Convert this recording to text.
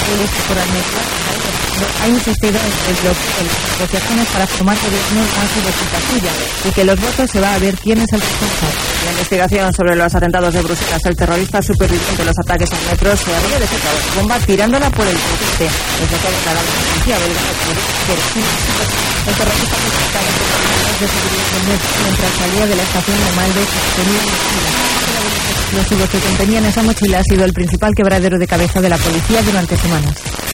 por ha insistido en el bloqueo de las negociaciones para formar gobierno más de suya y que los votos se va a ver quién es el responsable. La investigación sobre los atentados de Bruselas, el terrorista superviviente de los ataques al metro se habría desatado su bomba tirándola por el puente. Eso fue declarado la policía belga. El terrorista de seguridad del metro mientras salía de la estación de Malde tenía una mochila. Los explosivos que contenían esa mochila ha sido el principal quebradero de cabeza de la policía durante semanas.